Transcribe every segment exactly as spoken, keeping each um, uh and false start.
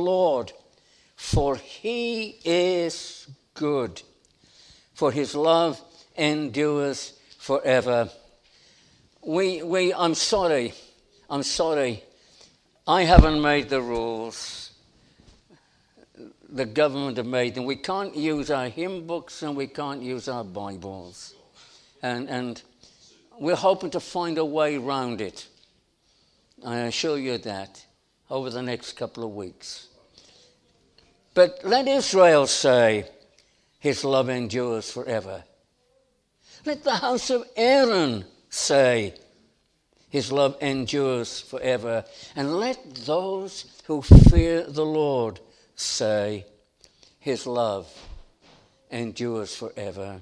Lord, for he is good, for his love endures forever. We, we, I'm sorry, I'm sorry, I haven't made the rules. The government have made them. We can't use our hymn books and we can't use our Bibles. And, and we're hoping to find a way round it. I assure you that over the next couple of weeks. But let Israel say, his love endures forever. Let the house of Aaron say, his love endures forever. And let those who fear the Lord say, his love endures forever.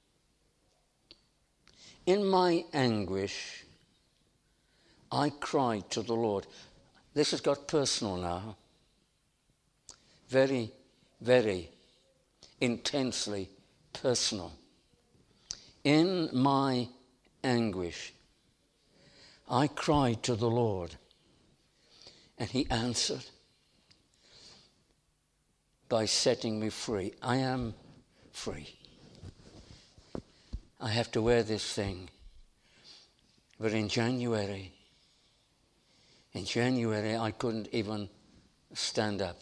In my anguish, I cried to the Lord. This has got personal now. Very, very intensely personal. In my anguish, I cried to the Lord, and he answered by setting me free. I am free. I have to wear this thing. But in January, in January, I couldn't even stand up.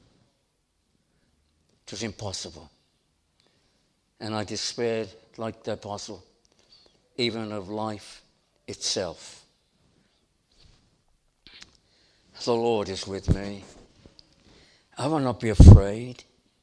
It was impossible. And I despaired, like the apostle, even of life itself. The Lord is with me. I will not be afraid.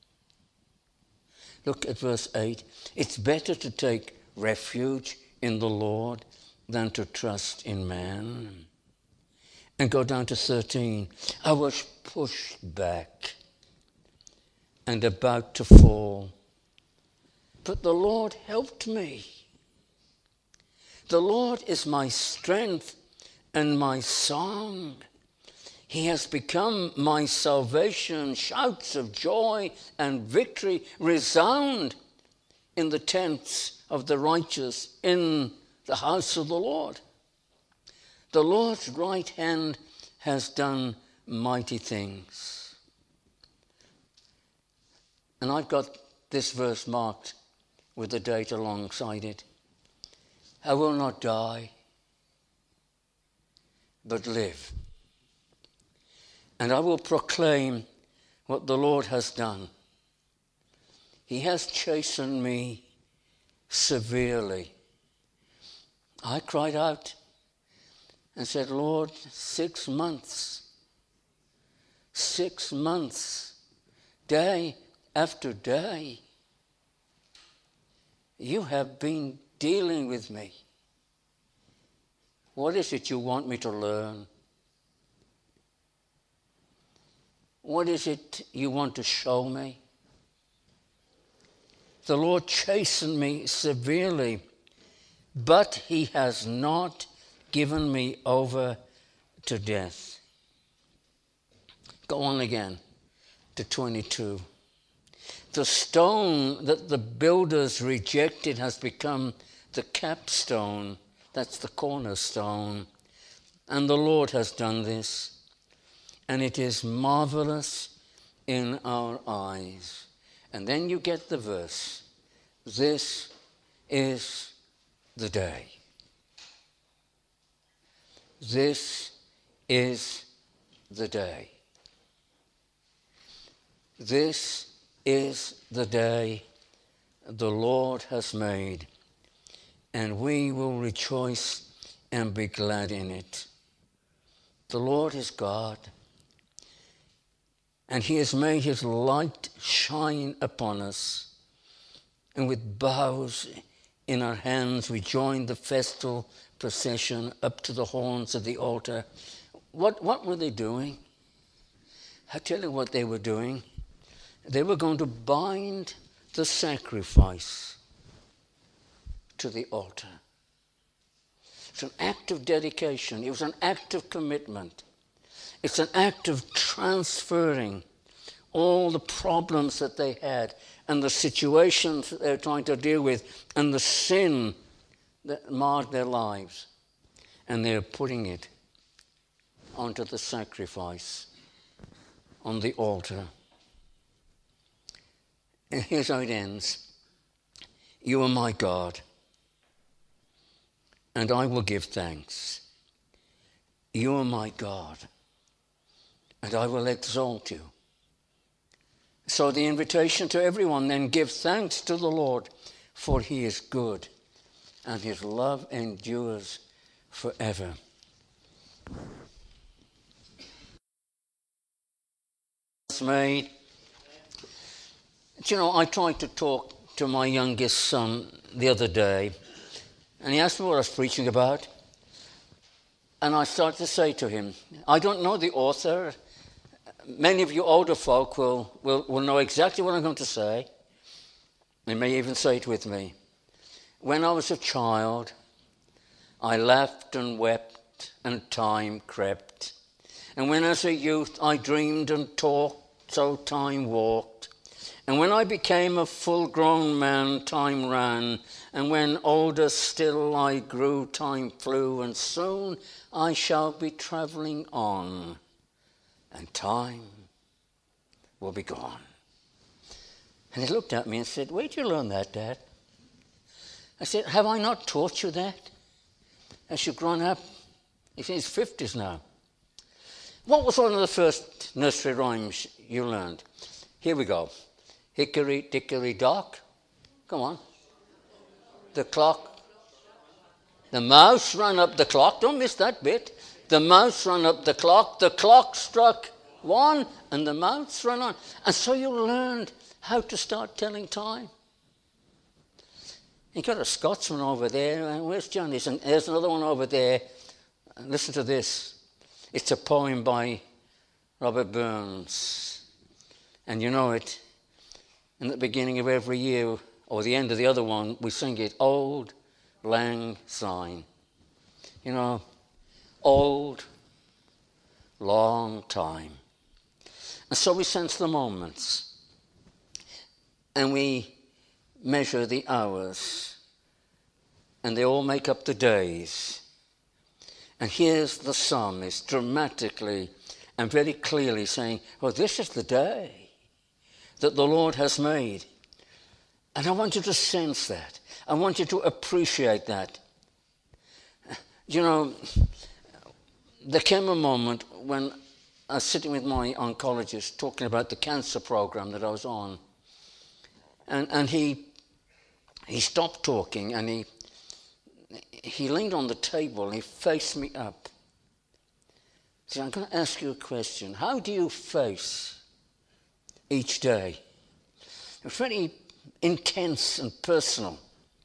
Look at verse eight. It's better to take refuge in the Lord than to trust in man. And go down to thirteen. I was pushed back and about to fall, but the Lord helped me. The Lord is my strength and my song. He has become my salvation. Shouts of joy and victory resound in the tents of the righteous, in the house of the Lord. The Lord's right hand has done mighty things. And I've got this verse marked with the date alongside it. I will not die, but live. And I will proclaim what the Lord has done. He has chastened me severely. I cried out and said, Lord, six months, six months, day after day, you have been dealing with me. What is it you want me to learn? What is it you want to show me? The Lord chastened me severely, but he has not given me over to death. Go on again to twenty-two. The stone that the builders rejected has become the capstone. That's the cornerstone. And the Lord has done this. And it is marvelous in our eyes. And then you get the verse. This is the day. This is the day. This is the day the Lord has made, and we will rejoice and be glad in it. The Lord is God, and he has made his light shine upon us. And with boughs in our hands, we join the festal procession up to the horns of the altar. What, what were they doing? I'll tell you what they were doing. They were going to bind the sacrifice to the altar. It's an act of dedication. It was an act of commitment. It's an act of transferring all the problems that they had and the situations that they're trying to deal with and the sin that marred their lives. And they're putting it onto the sacrifice on the altar. And here's how it ends. You are my God, and I will give thanks. You are my God, and I will exalt you. So the invitation to everyone then, give thanks to the Lord, for he is good, and his love endures forever. Made. Do you know, I tried to talk to my youngest son the other day, and he asked me what I was preaching about. And I started to say to him, I don't know the author. Many of you older folk will, will, will know exactly what I'm going to say. They may even say it with me. When I was a child, I laughed and wept, and time crept. And when as a youth I dreamed and talked, so time walked. And when I became a full-grown man, time ran. And when older still I grew, time flew. And soon I shall be travelling on, and time will be gone. And he looked at me and said, where did you learn that, Dad? I said, have I not taught you that as you've grown up? He's in his fifties now. What was one of the first nursery rhymes you learned? Here we go. Hickory dickory dock. Come on. The clock. The mouse ran up the clock. Don't miss that bit. The mouse ran up the clock. The clock struck one, and the mouse ran on. And so you learned how to start telling time. You got a Scotsman over there. And where's Johnny? And there's another one over there. Listen to this. It's a poem by Robert Burns. And you know it. In the beginning of every year, or the end of the other one, we sing it, Auld Lang Syne. You know, old, long time. And so we sense the moments. And we measure the hours. And they all make up the days. And here's the psalmist dramatically and very clearly saying, oh, this is the day that the Lord has made. And I want you to sense that. I want you to appreciate that. You know, there came a moment when I was sitting with my oncologist talking about the cancer program that I was on. And, and he, he stopped talking and he He leaned on the table and he faced me up. He said, I'm going to ask you a question. How do you face each day? It was very intense and personal.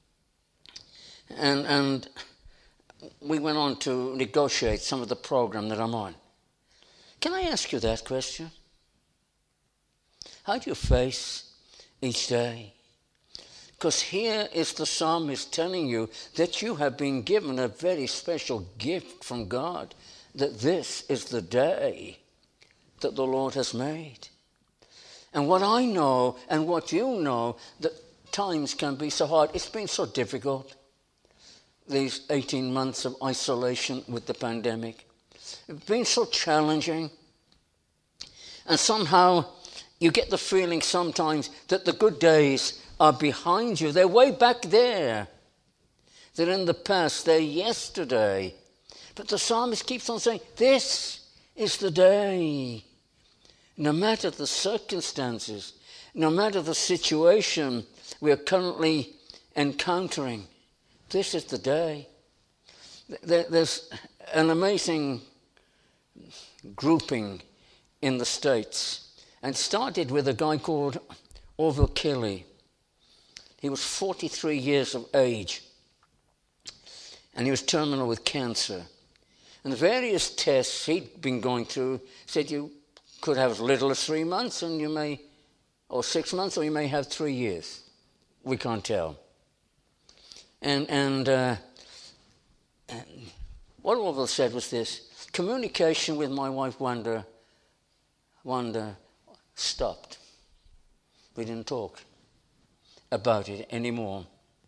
And, and we went on to negotiate some of the program that I'm on. Can I ask you that question? How do you face each day? Because here is the psalmist telling you that you have been given a very special gift from God, that this is the day that the Lord has made. And what I know and what you know, that times can be so hard. It's been so difficult, these eighteen months of isolation with the pandemic. It's been so challenging. And somehow you get the feeling sometimes that the good days are behind you. They're way back there. They're in the past. They're yesterday. But the psalmist keeps on saying, this is the day. No matter the circumstances, no matter the situation we are currently encountering, this is the day. There's an amazing grouping in the States. And it started with a guy called Orville Kelly. He was forty-three years of age, and he was terminal with cancer. And the various tests he'd been going through said you could have as little as three months, and you may, or six months, or you may have three years. We can't tell. And and, uh, and what Orville said was this: communication with my wife Wanda, Wanda stopped. We didn't talk about it anymore.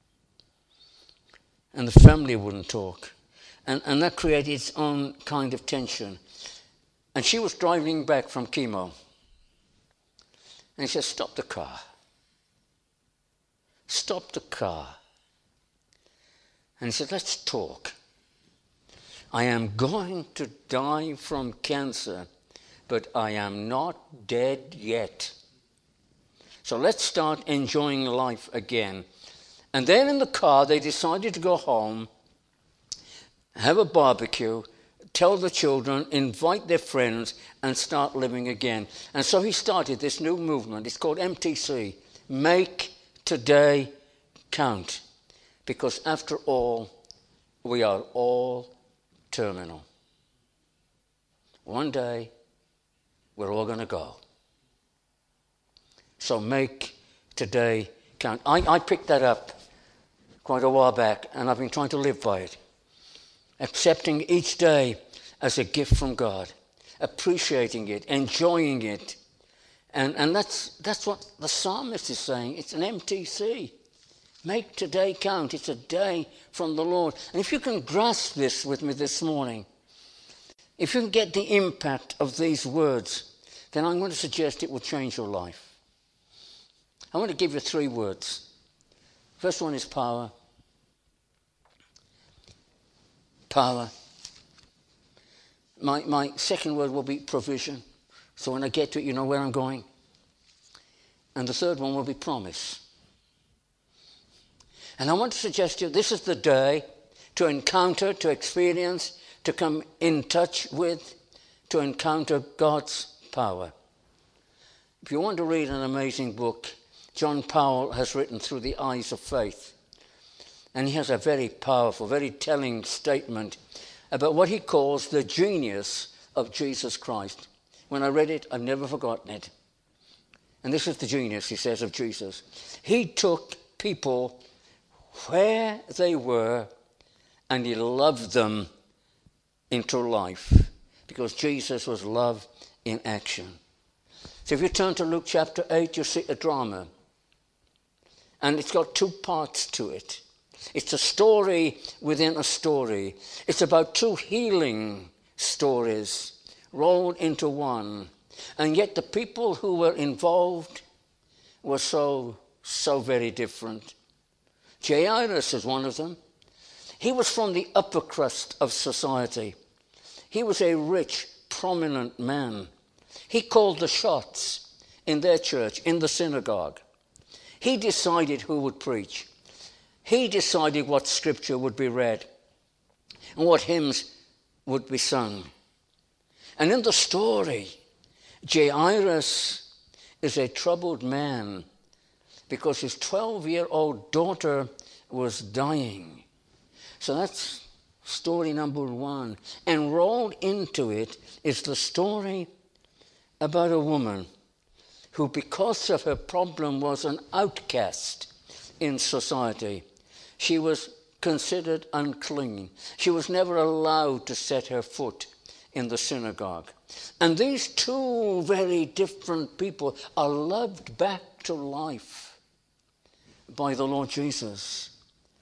And the family wouldn't talk. And, and that created its own kind of tension. And she was driving back from chemo. And he says, stop the car. Stop the car. And he said, let's talk. I am going to die from cancer, but I am not dead yet. So let's start enjoying life again. And then in the car, they decided to go home, have a barbecue, tell the children, invite their friends, and start living again. And so he started this new movement. It's called M T C, Make Today Count. Because after all, we are all terminal. One day, we're all going to go. So make today count. I, I picked that up quite a while back, and I've been trying to live by it. Accepting each day as a gift from God. Appreciating it, enjoying it. And, and that's, that's what the psalmist is saying. It's an M T C. Make today count. It's a day from the Lord. And if you can grasp this with me this morning, if you can get the impact of these words, then I'm going to suggest it will change your life. I want to give you three words. First one is power. Power. My, my second word will be provision. So when I get to it, you know where I'm going. And the third one will be promise. And I want to suggest to you, this is the day to encounter, to experience, to come in touch with, to encounter God's power. If you want to read an amazing book, John Powell has written Through the Eyes of Faith. And he has a very powerful, very telling statement about what he calls the genius of Jesus Christ. When I read it, I've never forgotten it. And this is the genius, he says, of Jesus. He took people where they were, and he loved them into life, because Jesus was love in action. So if you turn to Luke chapter eight, you see a drama, and it's got two parts to it. It's a story within a story. It's about two healing stories rolled into one, and yet the people who were involved were so, so very different. Jairus is one of them. He was from the upper crust of society. He was a rich, prominent man. He called the shots in their church, in the synagogue. He decided who would preach. He decided what scripture would be read and what hymns would be sung. And in the story, Jairus is a troubled man because his twelve-year-old daughter was dying. So that's story number one. And rolled into it is the story about a woman who, because of her problem, was an outcast in society. She was considered unclean. She was never allowed to set her foot in the synagogue. And these two very different people are loved back to life by the Lord Jesus.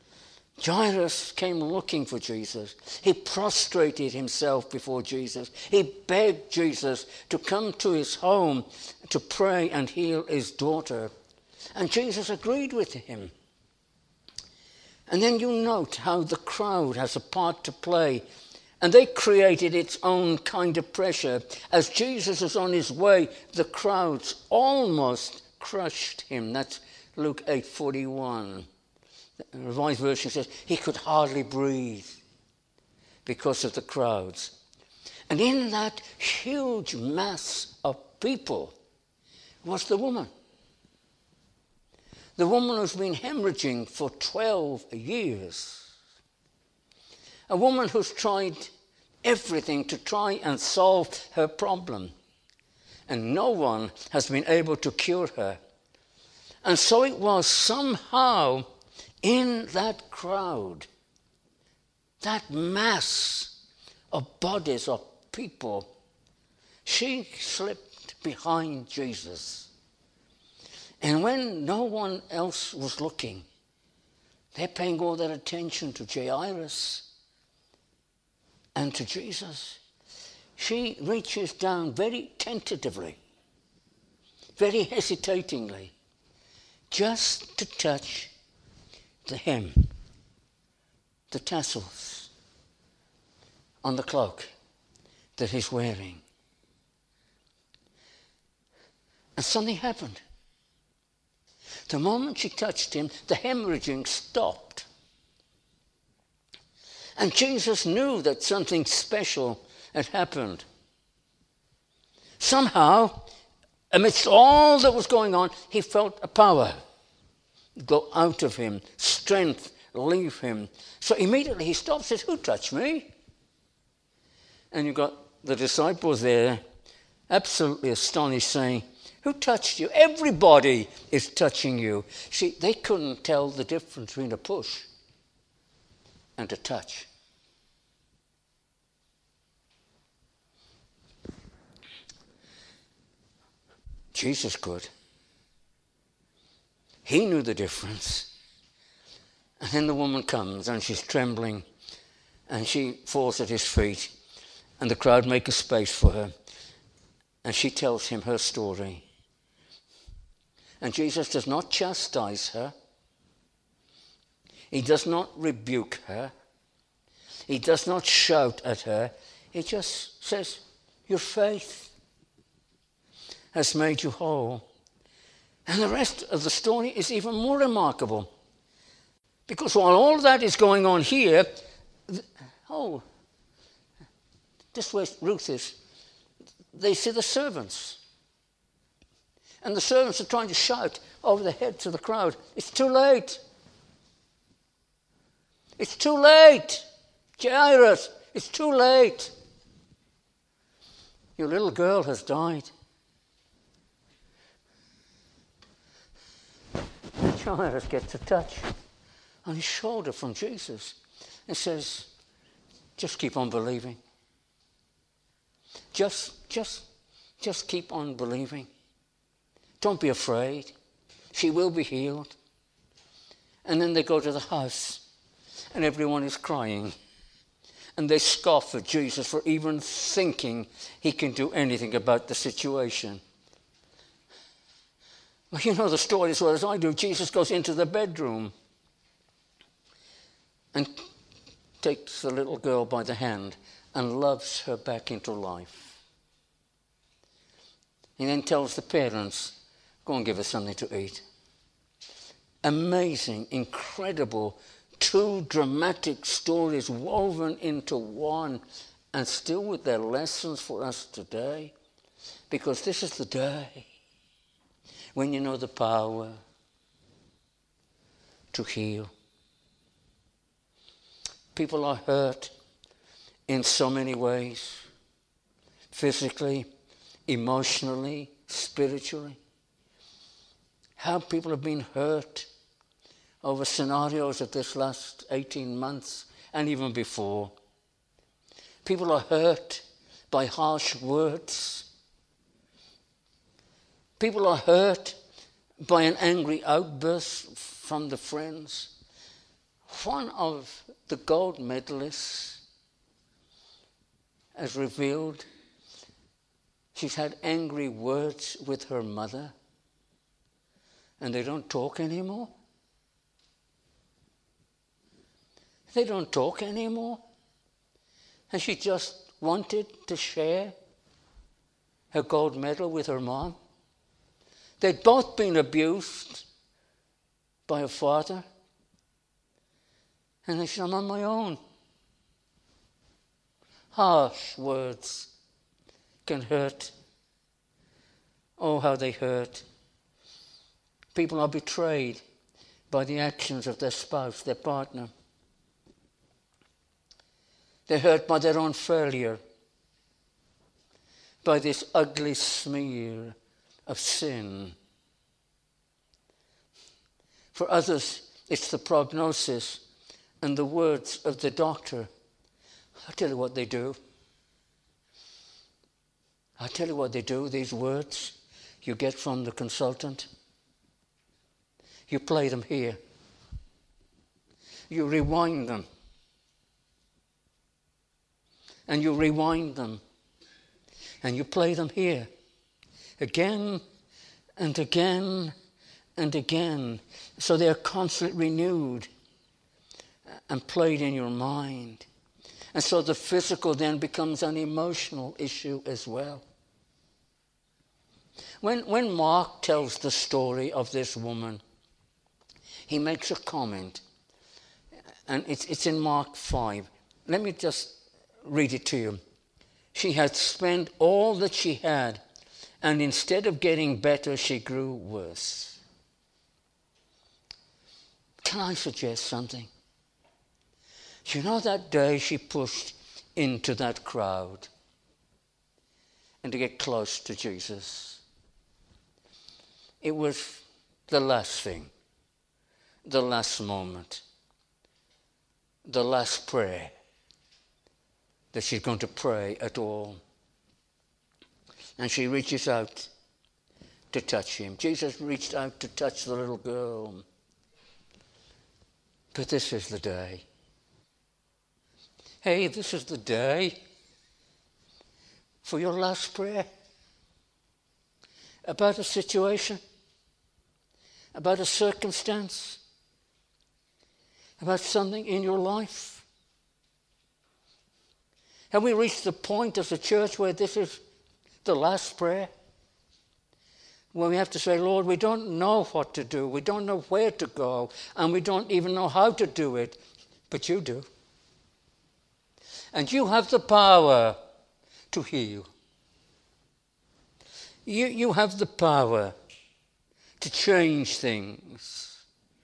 Jairus came looking for Jesus. He prostrated himself before Jesus. He begged Jesus to come to his home to pray and heal his daughter. And Jesus agreed with him. And then you note how the crowd has a part to play. And they created its own kind of pressure. As Jesus was on his way, the crowds almost crushed him. That's Luke eight forty-one. The Revised Version says he could hardly breathe because of the crowds. And in that huge mass of people was the woman. The woman who's been hemorrhaging for twelve years. A woman who's tried everything to try and solve her problem. And no one has been able to cure her. And so it was somehow in that crowd, that mass of bodies of people, she slipped behind Jesus. And when no one else was looking, they're paying all their attention to Jairus and to Jesus. She reaches down very tentatively. very hesitatingly, just to touch the hem, the tassels on the cloak that he's wearing. And something happened. The moment she touched him, the hemorrhaging stopped. And Jesus knew that something special had happened. Somehow, amidst all that was going on, he felt a power go out of him, strength leave him. So immediately he stops and says, "Who touched me?" And you've got the disciples there, absolutely astonished, saying, "Who touched you?" Everybody is touching you. See, they couldn't tell the difference between a push and a touch. Jesus could. He knew the difference. And then the woman comes and she's trembling and she falls at his feet and the crowd make a space for her and she tells him her story. And Jesus does not chastise her. He does not rebuke her. He does not shout at her. He just says, "Your faith has made you whole." And the rest of the story is even more remarkable. Because while all that is going on here, th- oh, this way Ruth is, they see the servants. And the servants are trying to shout over the heads of the crowd, "It's too late. It's too late. Jairus, it's too late. Your little girl has died." And Jairus gets a touch on his shoulder from Jesus and says, "Just keep on believing. Just, just, just keep on believing. Don't be afraid. She will be healed." And then they go to the house and everyone is crying. And they scoff at Jesus for even thinking he can do anything about the situation. Well, you know the story as well as I do. Jesus goes into the bedroom and takes the little girl by the hand and loves her back into life. He then tells the parents, "Go and give her something to eat." Amazing, incredible, two dramatic stories woven into one and still with their lessons for us today. Because this is the day when you know the power to heal. People are hurt in so many ways. Physically, emotionally, spiritually. How people have been hurt over scenarios of this last eighteen months and even before. People are hurt by harsh words. People are hurt by an angry outburst from the friends. One of the gold medalists has revealed she's had angry words with her mother and they don't talk anymore. They don't talk anymore. And she just wanted to share her gold medal with her mom. They'd both been abused by her father. And they said, "I'm on my own." Harsh words can hurt. Oh, how they hurt. People are betrayed by the actions of their spouse, their partner. They're hurt by their own failure, by this ugly smear of sin. For others, it's the prognosis and the words of the doctor. I'll tell you what they do. I'll tell you what they do, these words you get from the consultant. You play them here. You rewind them. And you rewind them. And you play them here. Again and again and again. So they're constantly renewed and played in your mind. And so the physical then becomes an emotional issue as well. When, when Mark tells the story of this woman, he makes a comment, and it's, it's in Mark five. Let me just read it to you. She had spent all that she had, and instead of getting better, she grew worse. Can I suggest something? You know that day she pushed into that crowd and to get close to Jesus? It was the last thing, the last moment, the last prayer that she's going to pray at all. And she reaches out to touch him. Jesus reached out to touch the little girl. But this is the day. Hey, this is the day for your last prayer about a situation, about a circumstance, about something in your life. Have we reached the point as a church where this is the last prayer? Where we have to say, Lord, we don't know what to do, we don't know where to go, and we don't even know how to do it, but you do. And you have the power to heal. You, you have the power to change things.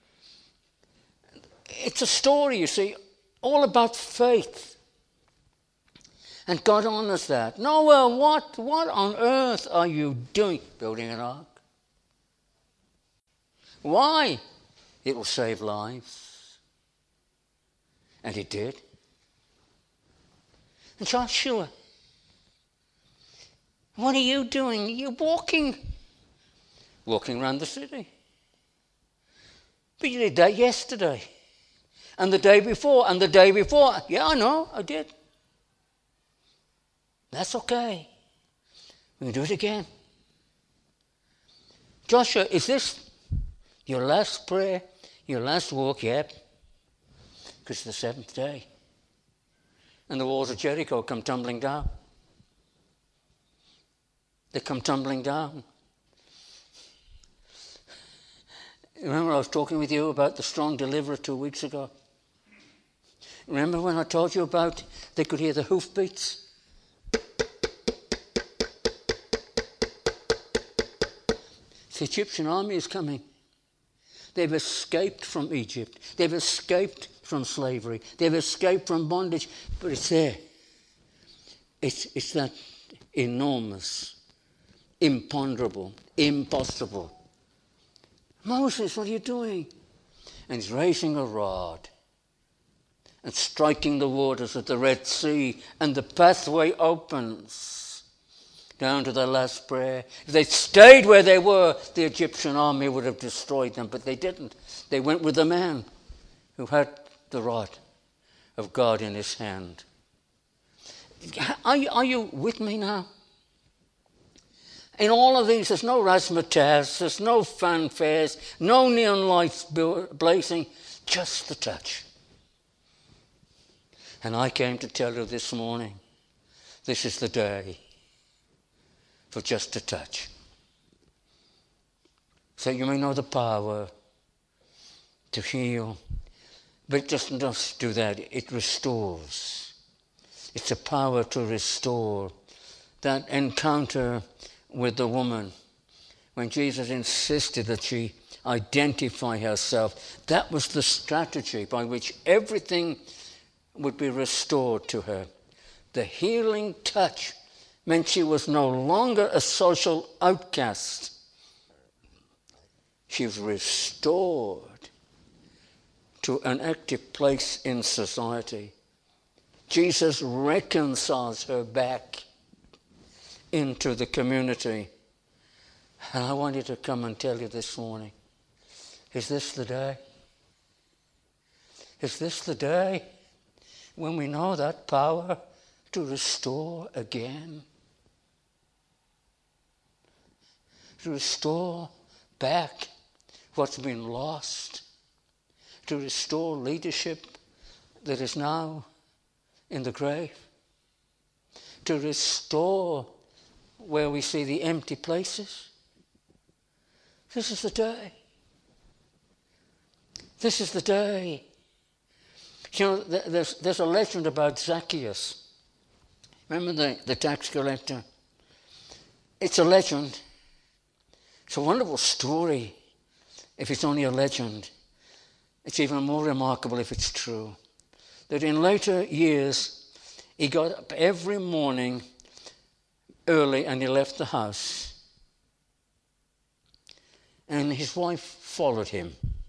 It's a story, you see, all about faith. And God honors that. Noah, what, what on earth are you doing? Building an ark. Why? It will save lives. And it did. And Joshua, what are you doing? You're walking. Walking around the city. But you did that yesterday. And the day before. And the day before. Yeah, I know, I did. That's okay. We can do it again. Joshua, is this your last prayer? Your last walk? Yep. Because it's the seventh day. And the walls of Jericho come tumbling down. They come tumbling down. Remember I was talking with you about the strong deliverer two weeks ago? Remember when I told you about they could hear the hoofbeats? The Egyptian army is coming. They've escaped from Egypt. They've escaped from slavery. They've escaped from bondage. But it's there. It's, it's that enormous, imponderable, impossible. Moses, what are you doing? And he's raising a rod and striking the waters of the Red Sea, and the pathway opens down to the last prayer. If they stayed where they were, the Egyptian army would have destroyed them, but they didn't. They went with the man who had the rod of God in his hand. Are you, are you with me now? In all of these, there's no razzmatazz, there's no fanfares, no neon lights blazing, just the touch. And I came to tell you this morning, this is the day for just a touch. So you may know the power to heal, but it doesn't just do that, it restores. It's a power to restore. That encounter with the woman, when Jesus insisted that she identify herself, that was the strategy by which everything would be restored to her. The healing touch meant she was no longer a social outcast. She was restored to an active place in society. Jesus reconciles her back into the community. And I wanted to come and tell you this morning, is this the day? Is this the day when we know that power to restore again? to restore back what's been lost, to restore leadership that is now in the grave, to restore where we see the empty places. This is the day. This is the day. You know, there's, there's a legend about Zacchaeus. Remember the, the tax collector? It's a legend. It's a wonderful story if it's only a legend. It's even more remarkable if it's true. That in later years, he got up every morning early and he left the house. And his wife followed him.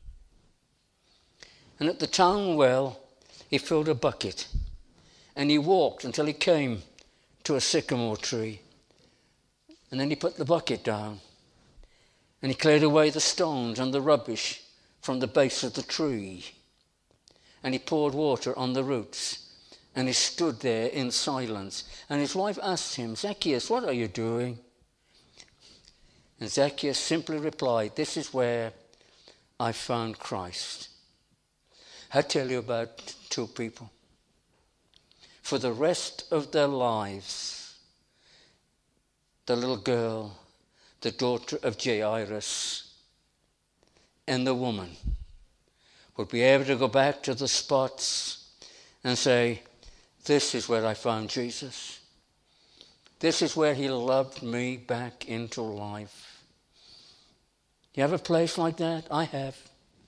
And at the town well, he filled a bucket. And he walked until he came to a sycamore tree. And then he put the bucket down. And he cleared away the stones and the rubbish from the base of the tree. And he poured water on the roots. And he stood there in silence. And his wife asked him, Zacchaeus, what are you doing? And Zacchaeus simply replied, this is where I found Christ. I tell you about two people. For the rest of their lives, the little girl, the daughter of Jairus, and the woman would be able to go back to the spots and say, this is where I found Jesus. This is where he loved me back into life. You have a place like that? I have.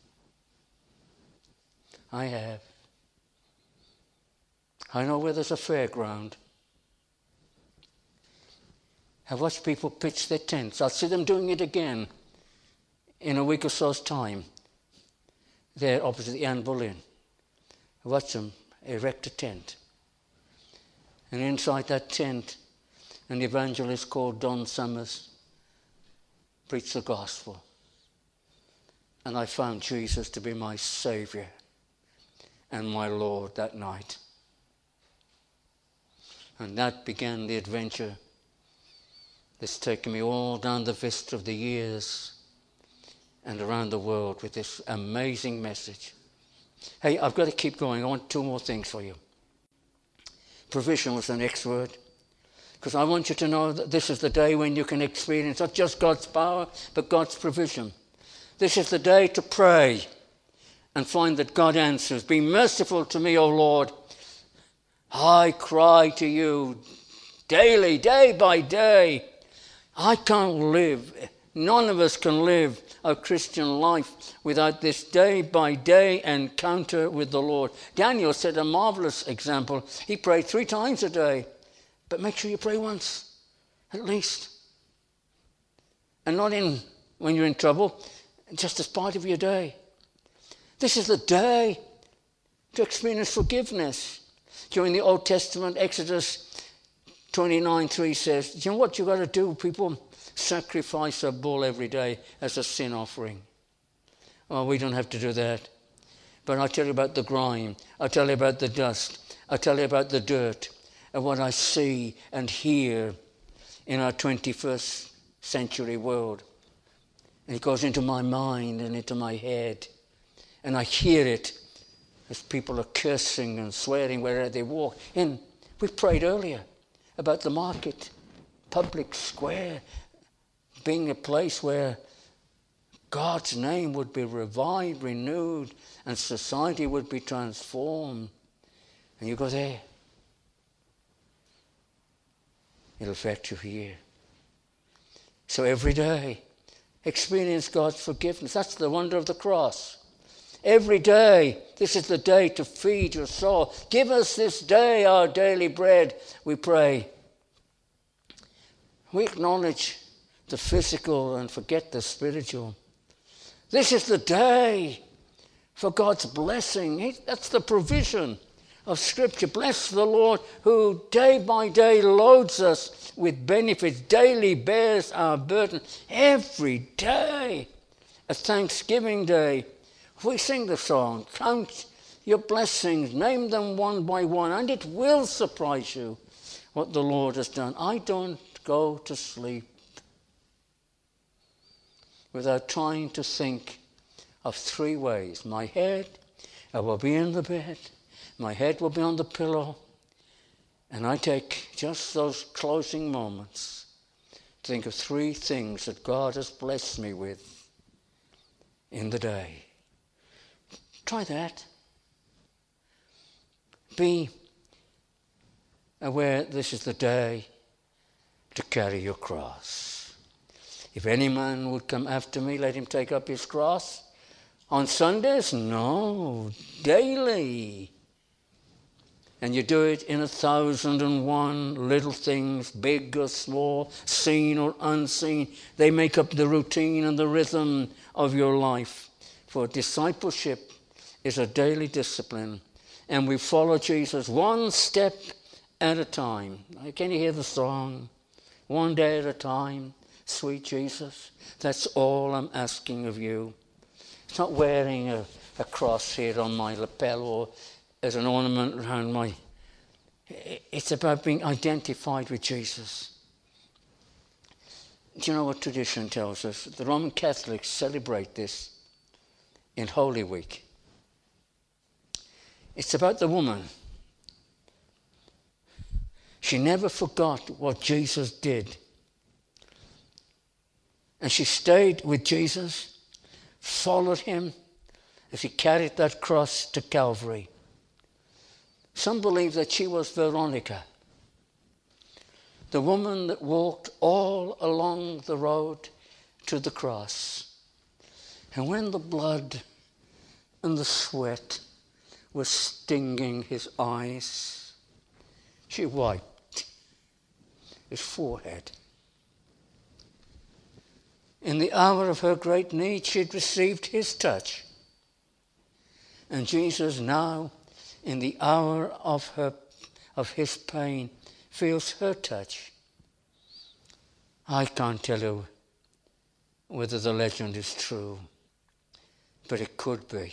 I have. I know where there's a fairground. I watch people pitch their tents. I'll see them doing it again in a week or so's time. There opposite the Anne Boleyn. I watch them erect a tent. And inside that tent, an evangelist called Don Summers preached the gospel. And I found Jesus to be my Savior and my Lord that night. And that began the adventure that's taken me all down the vista of the years and around the world with this amazing message. Hey, I've got to keep going. I want two more things for you. Provision was the next word. Because I want you to know that this is the day when you can experience not just God's power, but God's provision. This is the day to pray and find that God answers. Be merciful to me, O Lord. I cry to you daily, day by day. I can't live. None of us can live a Christian life without this day by day encounter with the Lord. Daniel set a marvelous example. He prayed three times a day. But make sure you pray once, at least. And not in when you're in trouble, just as part of your day. This is the day to experience forgiveness. During the Old Testament, Exodus twenty-nine three says, you know what you've got to do, people? Sacrifice a bull every day as a sin offering. Oh, we don't have to do that. But I'll tell you about the grime. I'll tell you about the dust. I'll tell you about the dirt. And what I see and hear in our twenty-first century world. And it goes into my mind and into my head. And I hear it as people are cursing and swearing wherever they walk. And we prayed earlier about the market, public square, being a place where God's name would be revived, renewed, and society would be transformed. And you go there. It'll affect you here. So every day, experience God's forgiveness. That's the wonder of the cross. Every day, this is the day to feed your soul. Give us this day our daily bread, we pray. We acknowledge the physical and forget the spiritual. This is the day for God's blessing. That's the provision of Scripture. Bless the Lord who day by day loads us with benefits, daily bears our burden. Every day, a Thanksgiving day, we sing the song, count your blessings, name them one by one, and it will surprise you what the Lord has done. I don't go to sleep without trying to think of three ways. My head, I will be in the bed, my head will be on the pillow, and I take just those closing moments to think of three things that God has blessed me with in the day. Try that. Be aware this is the day to carry your cross. If any man would come after me, let him take up his cross. On Sundays? No, daily. And you do it in a thousand and one little things, big or small, seen or unseen. They make up the routine and the rhythm of your life. For discipleship is a daily discipline. And we follow Jesus one step at a time. Can you hear the song? One day at a time, sweet Jesus. That's all I'm asking of you. It's not wearing a, a cross here on my lapel or as an ornament around my... It's about being identified with Jesus. Do you know what tradition tells us? The Roman Catholics celebrate this in Holy Week. It's about the woman. She never forgot what Jesus did. And she stayed with Jesus, followed him as he carried that cross to Calvary. Some believe that she was Veronica, the woman that walked all along the road to the cross. And when the blood and the sweat was stinging his eyes, she wiped his forehead. In the hour of her great need, she had received his touch. And Jesus now, in the hour of her, of his pain, feels her touch. I can't tell you whether the legend is true, but it could be.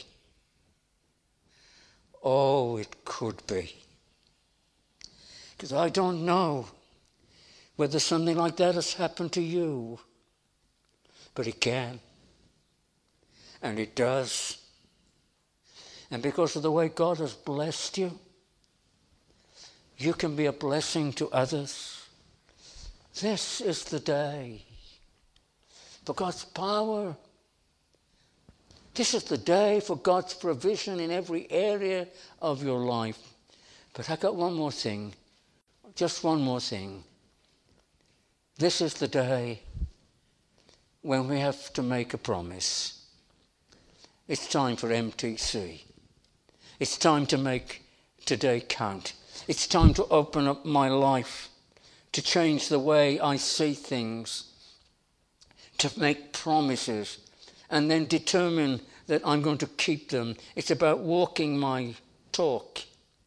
Oh, it could be. Because I don't know whether something like that has happened to you, but it can, and it does. And because of the way God has blessed you, you can be a blessing to others. This is the day for God's power. This is the day for God's provision in every area of your life. But I got one more thing, just one more thing. This is the day when we have to make a promise. It's time for M T C. It's time to make today count. It's time to open up my life, to change the way I see things, to make promises, and then determine that I'm going to keep them. It's about walking my talk.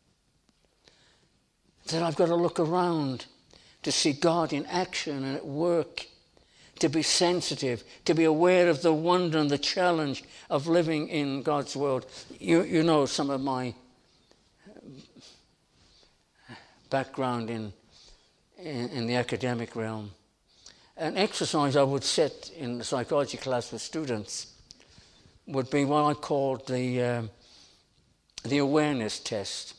That I've got to look around to see God in action and at work, to be sensitive, to be aware of the wonder and the challenge of living in God's world. You, you know some of my background in, in, in the academic realm. An exercise I would set in the psychology class with students would be what I called the, uh, the awareness test.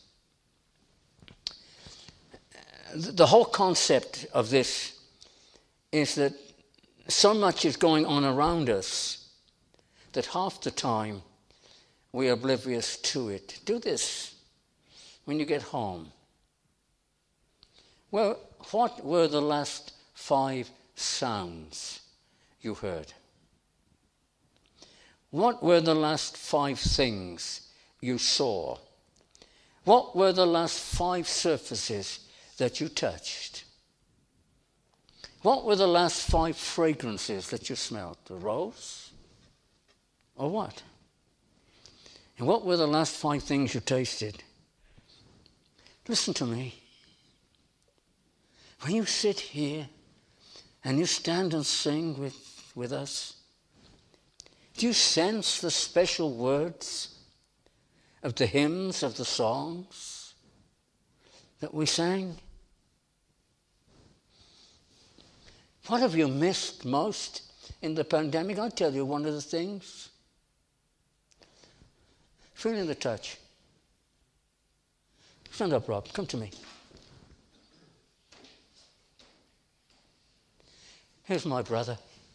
The whole concept of this is that so much is going on around us that half the time we're oblivious to it. Do this when you get home. Well, what were the last five sounds you heard? What were the last five things you saw? What were the last five surfaces that you touched? What were the last five fragrances that you smelled? The rose? Or what? And what were the last five things you tasted? Listen to me. When you sit here and you stand and sing with, with us, do you sense the special words of the hymns, of the songs that we sang? What have you missed most in the pandemic, I'll tell you one of the things. Feeling the touch. Stand up, Rob. Come to me. Here's my brother.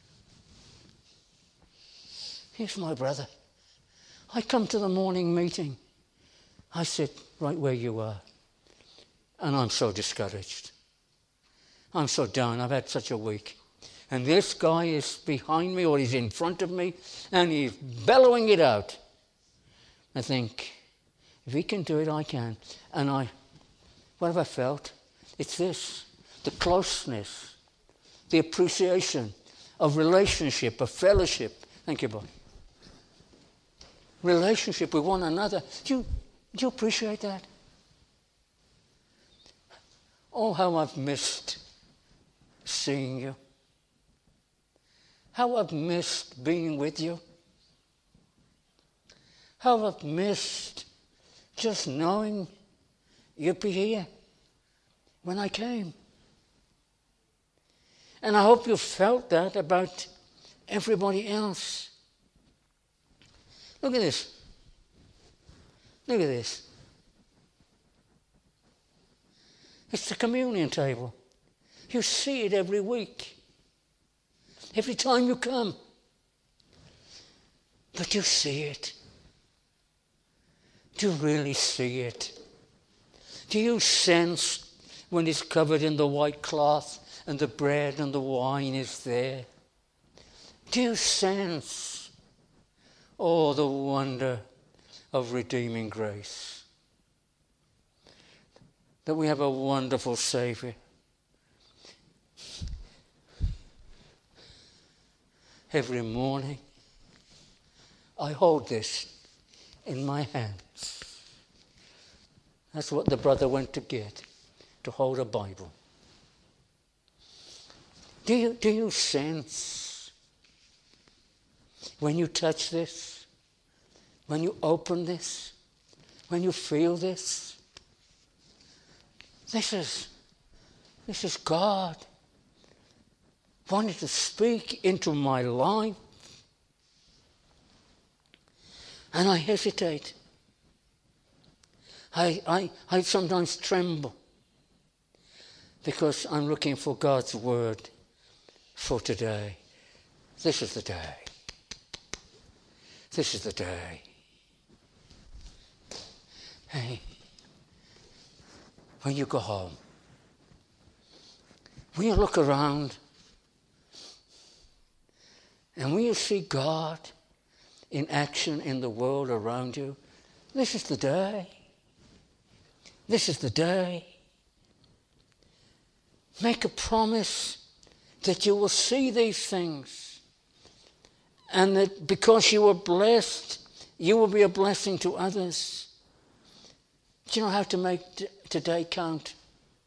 Here's my brother. I come to the morning meeting. I sit right where you are. And I'm so discouraged. I'm so down. I've had such a week. And this guy is behind me or he's in front of me and he's bellowing it out. I think, if he can do it, I can. And I, what have I felt? It's this, the closeness, the appreciation of relationship, of fellowship. Thank you, boy. Relationship with one another. Do you, do you appreciate that? Oh, how I've missed seeing you. How I've missed being with you. How I've missed just knowing you'd be here when I came. And I hope you felt that about everybody else. Look at this. Look at this. It's the communion table. You see it every week. Every time you come. But you see it. Do you really see it? Do you sense when it's covered in the white cloth and the bread and the wine is there? Do you sense, oh, the wonder of redeeming grace? That we have a wonderful Saviour. Every morning, I hold this in my hands. That's what the brother went to get, to hold a Bible. Do you, do you sense when you touch this, when you open this, when you feel this? This is, this is God wanting to speak into my life. And I hesitate. I, I, I sometimes tremble because I'm looking for God's word for today. This is the day. This is the day. Hey, when you go home, when you look around and when you see God in action in the world around you, this is the day. This is the day. Make a promise that you will see these things and that because you are blessed, you will be a blessing to others. Do you know how to make t- today count?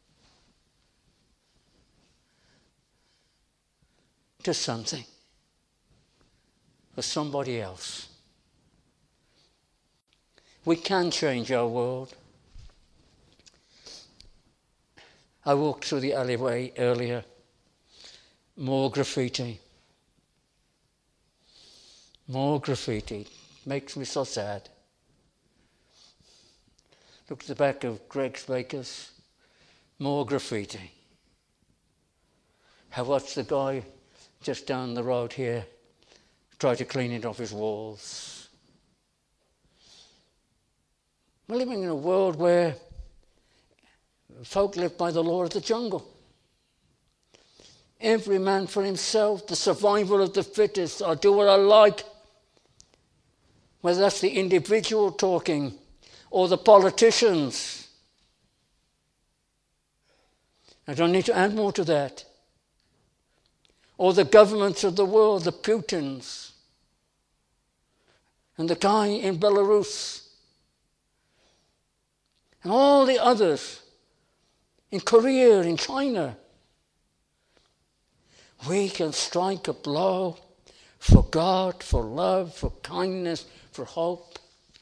To something. For somebody else. We can change our world. I walked through the alleyway earlier. More graffiti. More graffiti. Makes me so sad. Look at the back of Greg's Bakers. More graffiti. I watched the guy just down the road here try to clean it off his walls. We're living in a world where folk live by the law of the jungle. Every man for himself, the survival of the fittest. I'll do what I like. Whether that's the individual talking or the politicians. I don't need to add more to that. Or the governments of the world, the Putins. And the guy in Belarus. And all the others. In Korea, in China. We can strike a blow for God, for love, for kindness, for hope.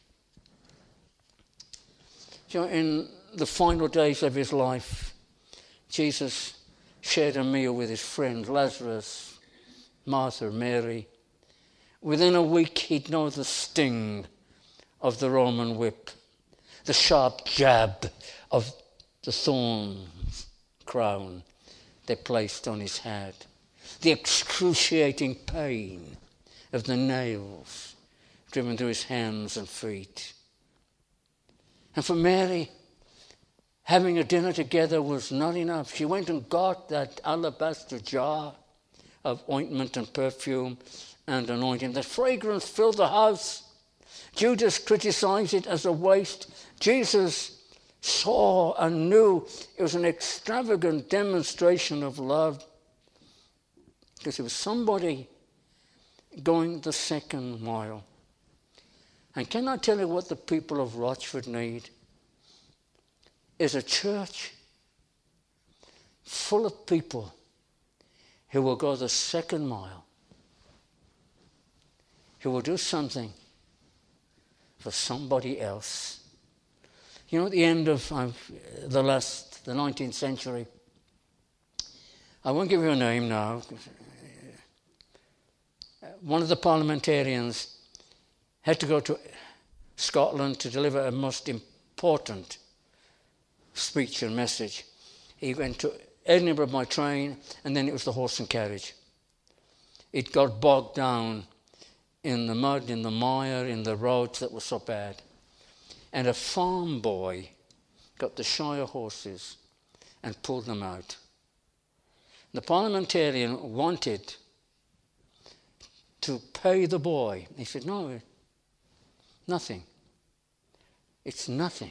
You know, in the final days of his life, Jesus shared a meal with his friend Lazarus, Martha, Mary. Within a week he'd know the sting of the Roman whip, the sharp jab of the thorn crown they placed on his head, the excruciating pain of the nails driven through his hands and feet. And for Mary, having a dinner together was not enough. She went and got that alabaster jar of ointment and perfume and anointing. The fragrance filled the house. Judas criticized it as a waste. Jesus saw and knew it was an extravagant demonstration of love, because it was somebody going the second mile. And can I tell you what the people of Rochford need? Is a church full of people who will go the second mile, who will do something for somebody else. You know, at the end of uh, the last, the nineteenth century, I won't give you a name now. One of the parliamentarians had to go to Scotland to deliver a most important speech and message. He went to Edinburgh by train, and then it was the horse and carriage. It got bogged down in the mud, in the mire, in the roads that were so bad. And a farm boy got the Shire horses and pulled them out. The parliamentarian wanted to pay the boy. He said, no, nothing. It's nothing.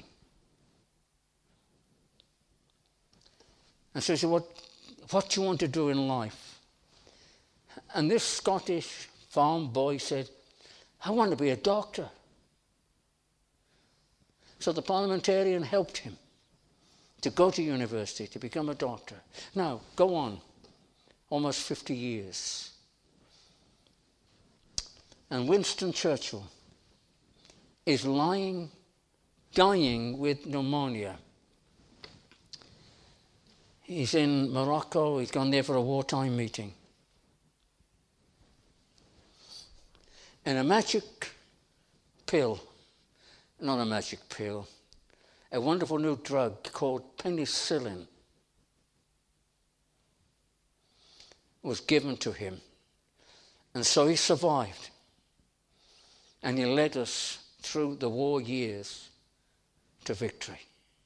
And so he said, what, what do you want to do in life? And this Scottish farm boy said, I want to be a doctor. So the parliamentarian helped him to go to university, to become a doctor. Now, go on, almost fifty years. And Winston Churchill is lying, dying with pneumonia. He's in Morocco. He's gone there for a wartime meeting. And a magic pill, not a magic pill, a wonderful new drug called penicillin was given to him. And so he survived. And he led us through the war years to victory.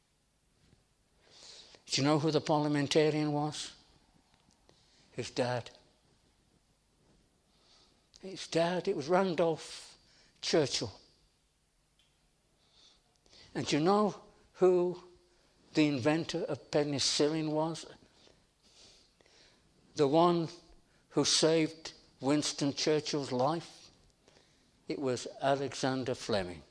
Do you know who the parliamentarian was? His dad. His dad, it was Randolph Churchill. And do you know who the inventor of penicillin was? The one who saved Winston Churchill's life? It was Alexander Fleming.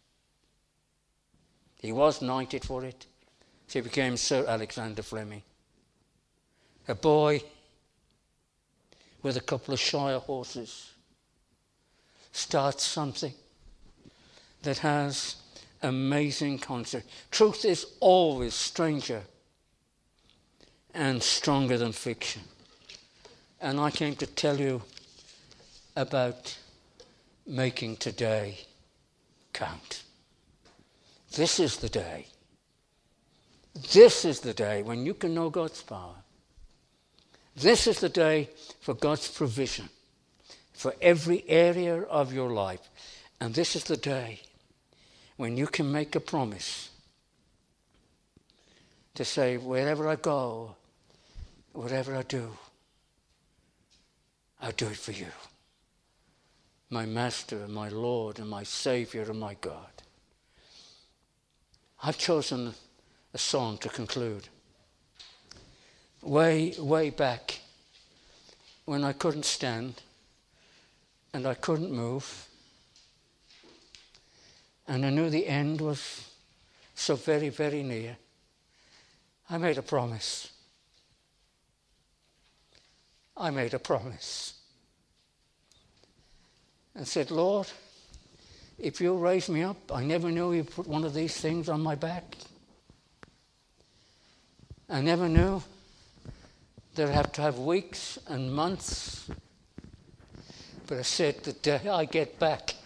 He was knighted for it. So he became Sir Alexander Fleming. A boy with a couple of Shire horses starts something that has amazing concept. Truth is always stranger and stronger than fiction. And I came to tell you about making today count. This is the day. This is the day when you can know God's power. This is the day for God's provision for every area of your life. And this is the day when you can make a promise to say, wherever I go, whatever I do, I'll do it for you. My Master and my Lord and my Saviour and my God. I've chosen a song to conclude. Way, way back when I couldn't stand and I couldn't move and I knew the end was so very, very near, I made a promise. I made a promise and said, Lord, if you'll raise me up, I never knew you put one of these things on my back. I never knew that I'd have to have weeks and months But I said the day I get back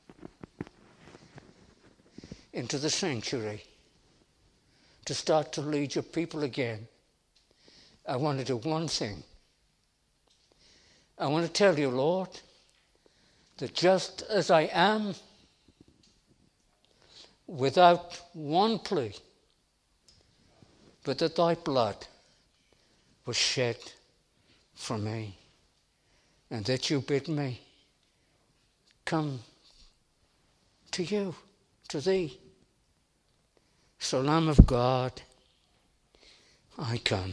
into the sanctuary to start to lead your people again, I want to do one thing. I want to tell you, Lord, that just as I am, without one plea, but that thy blood was shed for me, and that you bid me come to you, to thee. So, Lamb of God, I come.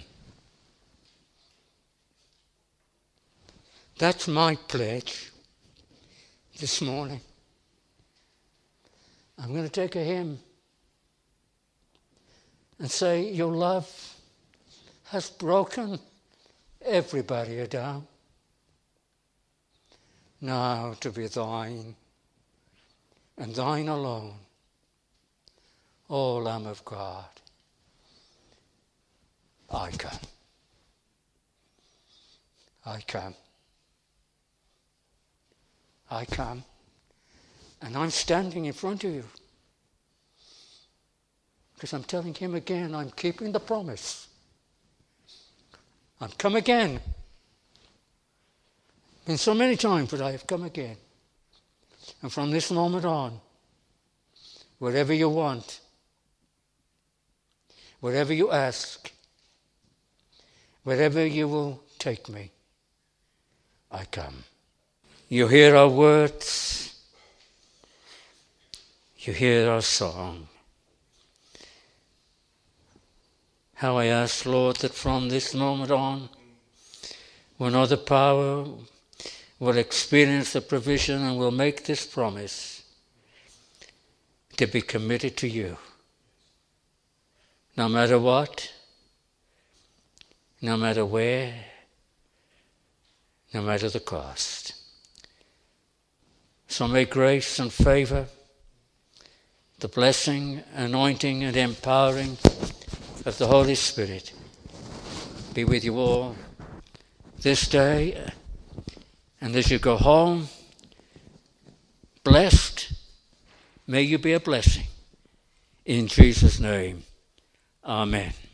That's my pledge this morning. I'm going to take a hymn and say, your love has broken everybody down. Now to be thine, and thine alone, O Lamb of God, I come. I come. I come. And I'm standing in front of you because I'm telling him again, I'm keeping the promise. I've come again. Been so many times, but I have come again. And from this moment on, wherever you want, wherever you ask, wherever you will take me, I come. You hear our words. You hear our song. How I ask, Lord, that from this moment on, when other power will experience the provision and will make this promise to be committed to you. No matter what, no matter where, no matter the cost. So may grace and favor, the blessing, anointing, and empowering of the Holy Spirit be with you all this day. And as you go home, blessed, may you be a blessing. In Jesus' name, amen.